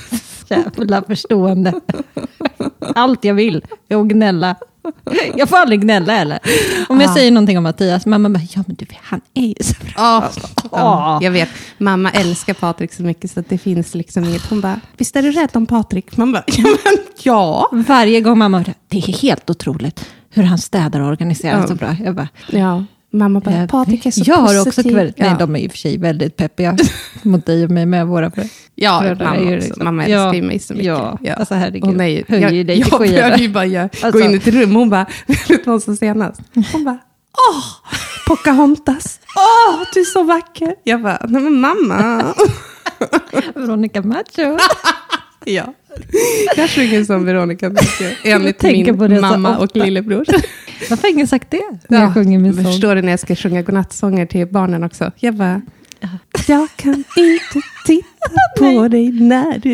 Jävla förstående. Allt jag vill är att gnälla. Jag får aldrig gnälla eller. Om jag ah. säger någonting om Mattias, mamma bara, ja men du vet, han är ju så bra. Oh. Oh. Jag vet, mamma älskar Patrik så mycket så att det finns liksom inget. Hon bara, visst är du rädd om Patrik? Man bara, ja, men, ja. Varje gång mamma, det är helt otroligt hur han städar och organiserar oh. så bra. Jag bara, ja. Mamma bara, Patrik är så jag positiv. Har också väldigt, ja. Nej, de är i och för sig väldigt peppiga mot dig och mig med våra föräldrar. Ja, mamma, är också. Liksom. mamma älskar ja, ju mig så mycket. Ja, ja. alltså herregud. Hon är ju, höjer jag, dig till jag skyarna. började ju bara jag, alltså. gå in i ett rum och hon bara, vet du vad hon sa senast? Hon bara, åh, Pocahontas. Åh, du är så vacker. Jag bara, nej men mamma. Veronica Maggio. Ja, jag sjunger som Veronica Maggio. Enligt min mamma och lillebror. Varför har ingen sagt det? När Ja, jag sjunger min sång. förstår du när jag ska sjunga godnattsånger till barnen också? Jag bara, jag kan inte titta på dig när du...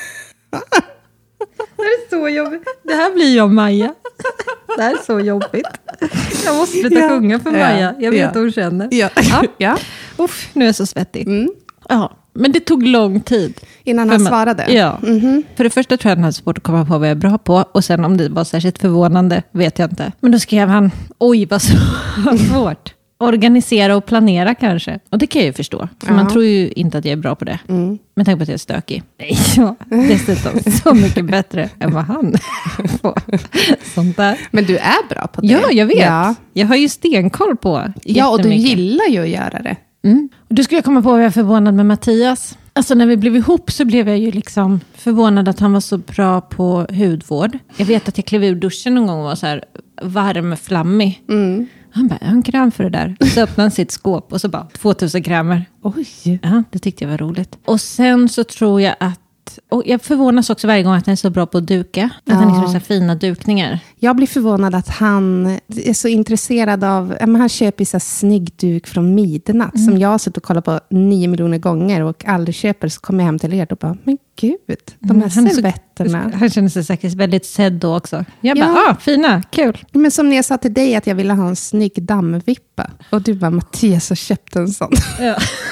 Det är så jobbigt. Det här blir jag Maja. Det här är så jobbigt. Jag måste sluta ja. sjunga för Maja. Jag vet ja. hur hon känner. Ja. Ja. ja. Uff, nu är jag så svettig. Mm. Ja. Men det tog lång tid. Innan han svarade? Ja. Mm-hmm. För det första tror jag han hade svårt att komma på vad jag är bra på. Och sen om det var särskilt förvånande vet jag inte. Men då skrev han, oj vad så svårt. Organisera och planera kanske. Och det kan jag ju förstå. För ja. Man tror ju inte att jag är bra på det. Mm. Men tänk på att jag är stökig. Nej, ja, dessutom så mycket bättre än vad han får. Sånt där. Men du är bra på det. Ja, jag vet. Ja. Jag har ju stenkoll på Ja, och du gillar ju att göra det. Mm. Och du skulle komma på att jag är förvånad med Mattias. Alltså när vi blev ihop så blev jag ju liksom förvånad att han var så bra på hudvård. Jag vet att jag klev ur duschen någon gång och var så här varm, flammig. Mm. Han bara, jag har en kräm för det där. Så öppnade han sitt skåp och så bara, tvåtusen krämer. Oj. Ja, det tyckte jag var roligt. Och sen så tror jag att, och jag förvånas också varje gång att han är så bra på att duka. Att ja. Han är så, så fina dukningar. Jag blir förvånad att han är så intresserad av, men han köper så här snygg duk från midnatt. Mm. Som jag har suttit och kollat på nio miljoner gånger och aldrig köper. Så kommer jag hem till er och bara, men gud, de här mm, servetterna. Han känner sig säkert väldigt sedd då också. Jag bara, ja. ah, fina, kul. Men som när jag sa till dig att jag ville ha en snygg dammvippa. Och du bara, Mattias har köpt en sån. Ja.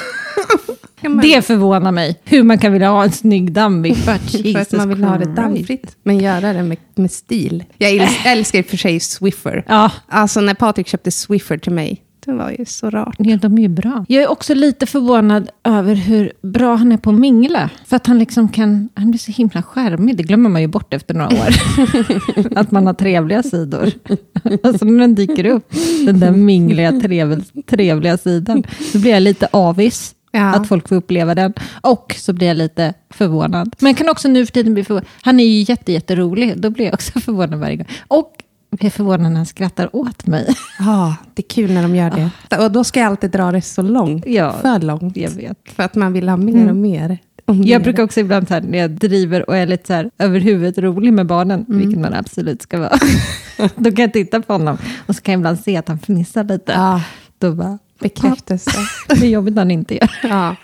Det förvånar mig. Hur man kan vilja ha en snygg dammvippa. För att man vill ha det dammfritt. Men göra det med, med stil. Jag älskar, älskar i och för sig Swiffer. Ja. Alltså när Patrik köpte Swiffer till mig. Det var ju så rart. Ja, de är ju bra. Jag är också lite förvånad över hur bra han är på att mingla. För att han liksom kan, han blir så himla skärmig. Det glömmer man ju bort efter några år. Att man har trevliga sidor. Alltså när den dyker upp, den där mingliga, trevliga, trevliga sidan. Så blir jag lite avis. Ja. Att folk får uppleva den. Och så blir jag lite förvånad. Men jag kan också nu för tiden bli förvånad. Han är ju jätte, jätterolig. Då blir jag också förvånad varje gång. Och jag är förvånad när han skrattar åt mig. Ja, det är kul när de gör det. Ja. Och då ska jag alltid dra det så långt. Ja, för långt. Jag vet. För att man vill ha mer mm. och mer. Och mer. Jag brukar också ibland så här, när jag driver och är lite så här överhuvudet rolig med barnen. Mm. Vilket man absolut ska vara. Då kan jag titta på honom. Och så kan jag ibland se att han fnissar lite. Ja. Då bara... Bekräftelse. Det är jobbigt när han inte gör. Ja.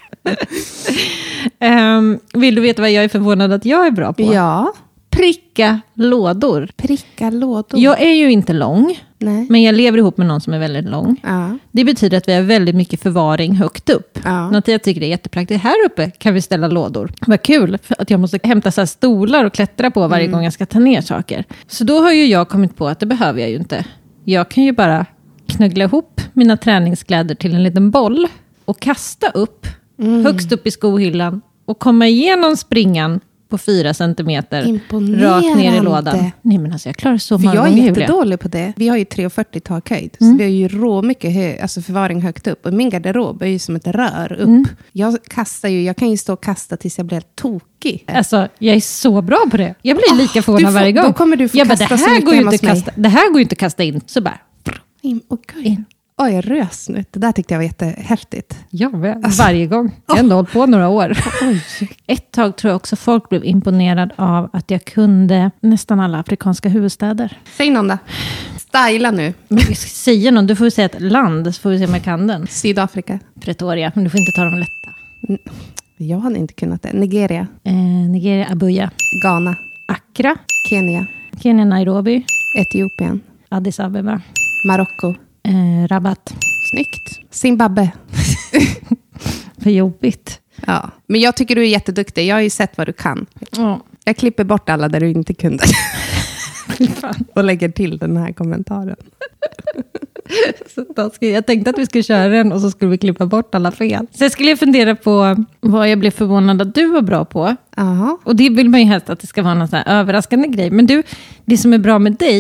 um, vill du veta vad jag är förvånad att jag är bra på? Ja. Pricka lådor. Pricka lådor. Jag är ju inte lång. Nej. Men jag lever ihop med någon som är väldigt lång. Ja. Det betyder att vi har väldigt mycket förvaring högt upp. Ja. Något jag tycker är jättepraktiskt. Här uppe kan vi ställa lådor. Vad kul. För att jag måste hämta så här stolar och klättra på varje mm. gång jag ska ta ner saker. Så då har ju jag kommit på att det behöver jag ju inte. Jag kan ju bara knöggla ihop mina träningskläder till en liten boll och kasta upp mm. högst upp i skohyllan och komma igenom springan på fyra centimeter rakt ner i lådan. Nej, men alltså jag klarar så många gånger. Jag är jättedålig på det. Vi har ju tre fyrtio takhöjd. Mm. Så vi har ju rå mycket hö, alltså förvaring högt upp. Och min garderob är ju som ett rör upp. Mm. Jag kastar ju, jag kan ju stå och kasta tills jag blir helt tokig. Alltså, jag är så bra på det. Jag blir lika oh, förvånad varje gång. Då kommer du få jag kasta bara, det så här mycket går hemma inte hos mig. Kasta, det här går ju inte att kasta in. Så bara... In, okay. in. Oj, jag rös nu. Det där tyckte jag var jättehäftigt. Ja, alltså, varje gång. Jag har hållit på några år. Ett tag tror jag också folk blev imponerad av att jag kunde nästan alla afrikanska huvudstäder. Säg någon då. Styla nu. Säg någon. Du får säga ett land så får vi se om jag kan den. Sydafrika. Pretoria. Men du får inte ta dem lätta. Jag hade inte kunnat det. Nigeria. Eh, Nigeria, Abuja. Ghana. Accra. Kenya. Kenya, Nairobi. Etiopien. Addis Abeba. Marocko. Eh, Rabat. Snyggt. Zimbabwe. För jobbigt. Ja, men jag tycker du är jätteduktig. Jag har ju sett vad du kan. Oh. Jag klipper bort alla där du inte kunde. Och lägger till den här kommentaren. Så då ska, jag tänkte att vi skulle köra den och så skulle vi klippa bort alla fel. Så jag skulle fundera på vad jag blev förvånad att du var bra på. Uh-huh. Och det vill man ju helst att det ska vara någon sån här överraskande grej. Men du, det som är bra med dig,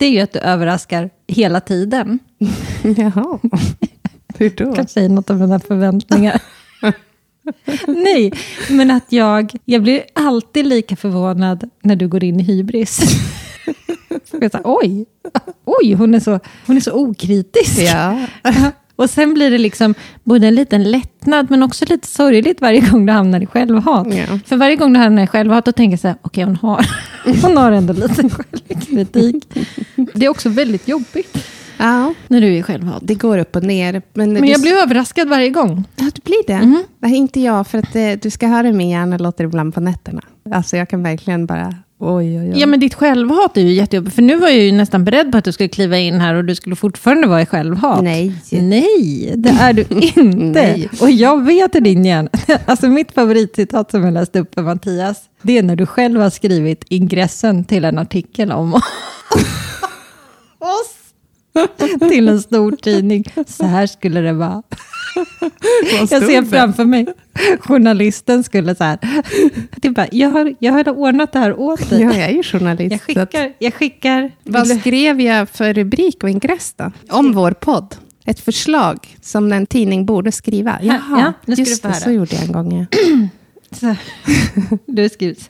det är ju att du överraskar hela tiden. Jaha. Hur då? Kanske säga något om mina förväntningar. Nej, men att jag, jag blir alltid lika förvånad när du går in i hybris. Jag säger, oj, oj hon, är så, hon är så okritisk. Ja. Och sen blir det liksom både en liten lättnad men också lite sorgligt varje gång du hamnar i självhat. Ja. För varje gång du hamnar i självhat då tänker jag så här, okej okay, hon, har, hon har ändå lite självkritik. Det är också väldigt jobbigt. Ja, när du är i självhat. Det går upp och ner. Men, men du... jag blir överraskad varje gång. Ja, du blir det? Mm. Nej, inte jag, för att eh, du ska höra min hjärna låter ibland på nätterna. Alltså jag kan verkligen bara... Oj, oj, oj. Ja, men ditt självhat är ju jättejobbigt. För nu var jag ju nästan beredd på att du skulle kliva in här och du skulle fortfarande vara i självhat. Nej. Nej, det är du inte. Och jag vet i din hjärna. Alltså mitt favoritcitat som jag läste upp för Mattias, det är när du själv har skrivit ingressen till en artikel om oss. Till en stor tidning. Så här skulle det vara. Jag ser framför mig journalisten skulle så här. Det bara, jag har, jag har ordnat det här åt dig. Jag är ju journalist. Jag skickar, jag skickar. Vad skrev jag för rubrik och ingress då? Om vår podd. Ett förslag som en tidning borde skriva. Jaha, ja, nu ska just du få det, så gjorde jag en gång. Ja. Så. Du har skrivit.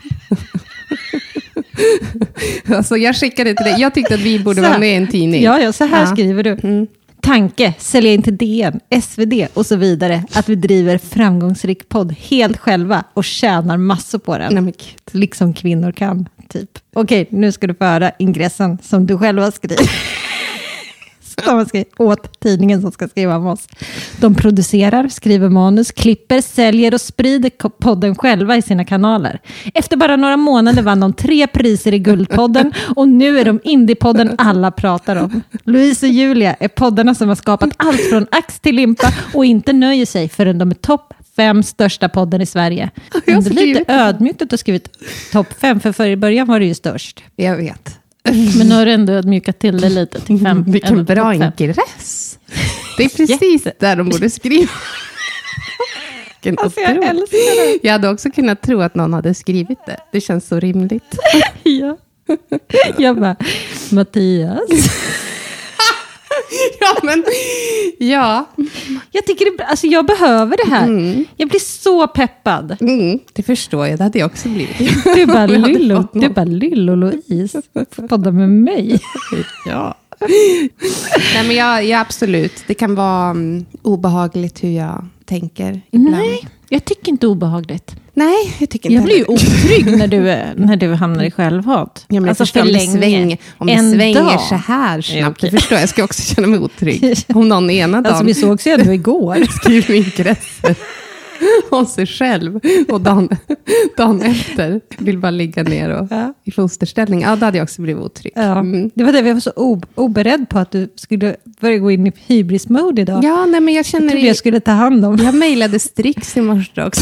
Alltså jag skickade till dig. Jag tyckte att vi borde vara med i en tidning. Ja, ja, så här ja. skriver du. Mm. Tanke, sälja in till D N, S V D och så vidare. Att vi driver framgångsrik podd helt själva och tjänar massor på den. Nej, liksom kvinnor kan, typ. Okej, nu ska du föra ingressen som du själva skriver. Som ska, åt tidningen som ska skriva om oss. De producerar, skriver manus, klipper, säljer och sprider podden själva i sina kanaler. Efter bara några månader vann de tre priser i Guldpodden och nu är de Indiepodden alla pratar om. Louise och Julia är poddarna som har skapat allt från ax till limpa och inte nöjer sig förrän de är topp fem största podden i Sverige. Det är lite ödmjukt att du har skrivit topp fem, för, för i början var det ju störst. Jag vet. Men nu har du ändå ödmjukat till det lite till fem. Vilken bra ingress. Det är precis Jätte. där de borde skriva. Alltså, jag älskar det. Jag hade också kunnat tro att någon hade skrivit det. Det känns så rimligt. Ja. Jag bara, Mattias. Ja, men ja. Jag tycker det, alltså jag behöver det här. Mm. Jag blir så peppad. Mm, det förstår jag, det hade jag också blivit. Du bara Lillo, du bara Lillo Louise. Podda med mig. Ja. Nej, men jag, jag absolut. Det kan vara um, obehagligt hur jag tänker ibland. Nej, jag tycker inte obehagligt. Nej, jag tycker inte. Jag blir ju otrygg när du, när du hamnar i självhat. Ja, men alltså för om länge. Sväng, om det svänger dag. så här snabbt. Ja, okay. Du förstår, jag ska också känna mig otrygg. Om någon ena dagen. Alltså vi sågs ju ändå igår. Skriver ingresser om sig själv. Och dagen, dagen efter vill bara ligga ner och, ja. i fosterställning. Ja, då hade jag också blivit otrygg. Ja. Mm. Det var det vi var så o- oberedd på att du skulle börja gå in i hybris-mode idag. Ja, nej, men jag känner... Jag trodde jag skulle ta hand om. Jag mejlade Strix i morse också.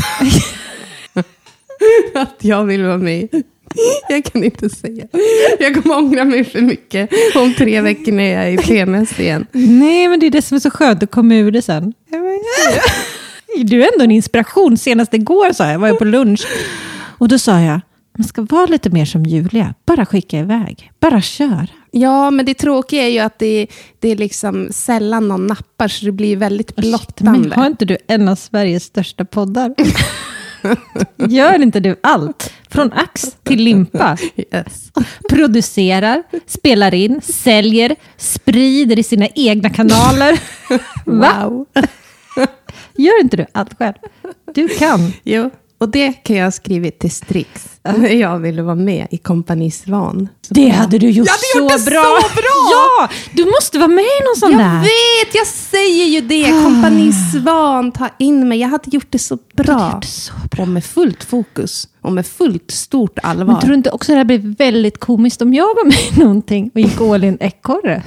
Att jag vill vara med. Jag kan inte säga. Jag kommer ångra mig för mycket om tre veckor när jag är i P M S igen. Nej, men det är det som är så skönt att komma ur det sen. Du är ändå en inspiration. Senast igår sa jag, var jag på lunch. Och då sa jag, man ska vara lite mer som Julia. Bara skicka iväg. Bara kör. Ja, men det tråkiga är ju att det, det är liksom sällan någon nappar. Så det blir väldigt blottande. Men har inte du en av Sveriges största poddar? Gör inte du allt? Från ax till limpa. Yes. Producerar, spelar in, säljer, sprider i sina egna kanaler. Wow. Gör inte du allt själv? Du kan. Jo, och det kan jag ha skrivit till Strix. När jag ville vara med i Kompani Svan. Det hade du gjort, jag hade så, gjort det bra. så bra! Ja, du måste vara med i någon sån jag där. Jag vet, jag säger ju det. Kompani Svan, ta in mig. Jag hade gjort det så bra. Det så bra. Och med fullt fokus. Och med fullt stort allvar. Men tror du inte också det här blir väldigt komiskt om jag var med i någonting och gick all in ekorre?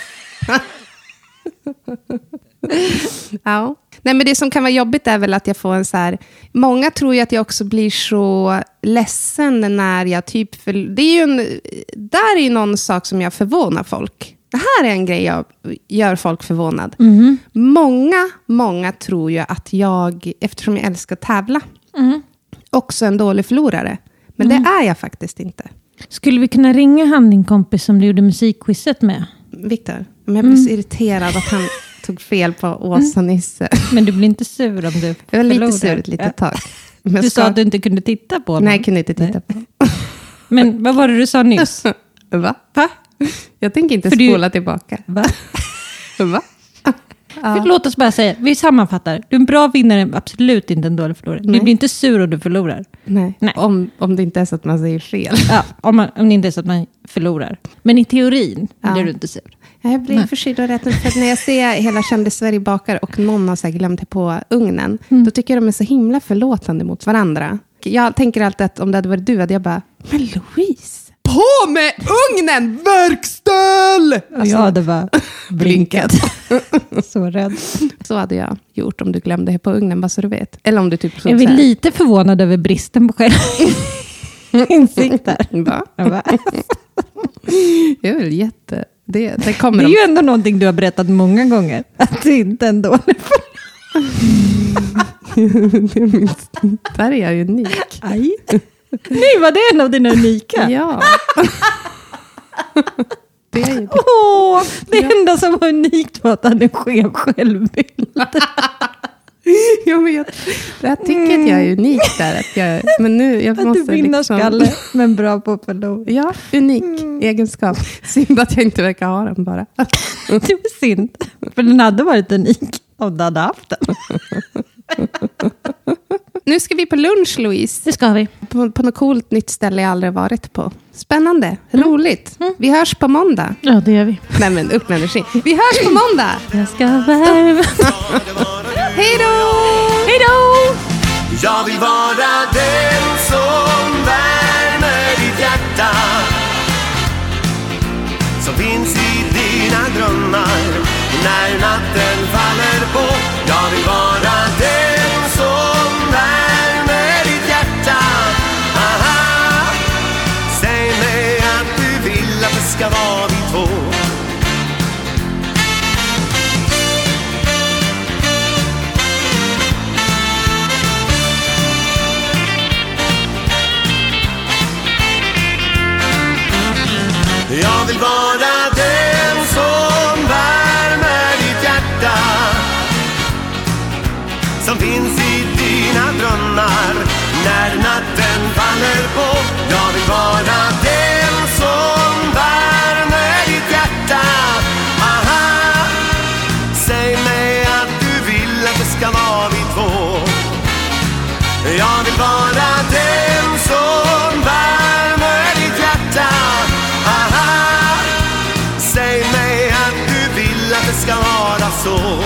Ja. Nej, men det som kan vara jobbigt är väl att jag får en så här... Många tror ju att jag också blir så ledsen när jag typ... För, det är ju en, där är ju någon sak som jag förvånar folk. Det här är en grej jag gör folk förvånad. Mm. Många, många tror ju att jag, eftersom jag älskar att tävla, mm. också en dålig förlorare. Men mm. det är jag faktiskt inte. Skulle vi kunna ringa han din kompis som du gjorde musikquizet med? Viktor, men jag blir så irriterad att han tog fel på Åsa-Nisse. Men du blir inte sur om du förlorar? Jag var lite sur ett litet tag. Men du ska... sa att du inte kunde titta på honom. Nej, jag kunde inte titta Nej. på. Men vad var det du sa nyss? Va? Va? Jag tänker inte För spola du... tillbaka. Va? Va? Ja. Låt oss bara säga, vi sammanfattar. Du är en bra vinnare, absolut inte en dålig förlorare. Nej. Du blir inte sur om du förlorar. Nej, Nej. Om, om det inte är så att man säger fel. Ja, om, man, om det inte är så att man förlorar. Men i teorin ja. blir du inte sur. Jag blir förkyld och rätt nu, för när jag ser hela Kändis-Sverige bakar och någon har så här glömt det på ugnen, mm. då tycker jag de är så himla förlåtande mot varandra. Jag tänker alltid att om det hade varit du hade jag bara, men Louise, på med ugnen, verkställ! Alltså, ja, det var blinkat. Så rädd. Så hade jag gjort om du glömde det på ugnen, bara så du vet. Eller om du typ så jag är lite förvånad över bristen på självinsikt där. Va? Va? Jag är väl jätte... Det, det, kommer det är de... ju ändå någonting du har berättat många gånger. Att det inte ändå är där är jag unik. Aj. Nej, var det en av dina unika? Ja. Det är ju Åh, det ja. enda som var unikt var att han är skev självbild. Jag vet. Jag tycker att jag är unik där. Att jag, men nu, jag att måste du vinner liksom... skalle, men bra på förlor. Ja, unik mm. egenskap. Synd att jag inte verkar ha den bara. Det var synd. För den hade varit unik om du hade haft den. Nu ska vi på lunch, Louise. Det ska vi. På, på något coolt nytt ställe jag aldrig varit på. Spännande, mm. roligt. Mm. Vi hörs på måndag. Ja, det gör vi. Nej, men upp med energi. Vi hörs på måndag. Jag ska värma. Hej då! Hej då! Jag vill vara den som värmer ditt hjärta, som finns i dina drömmar när natten faller på. Jag vill vara den som värmer ditt hjärta. Aha. Säg mig att du vill att det ska vara vi två. Jag vill vara den som värmer ditt hjärta, som finns i dina drömmar när natten faller på. Jag vill vara den som värmer ditt hjärta. Aha. Säg mig att du vill att det ska vara vi två. Jag vill vara den som värmer ditt hjärta. Aha. Säg mig att du vill att det ska vara så.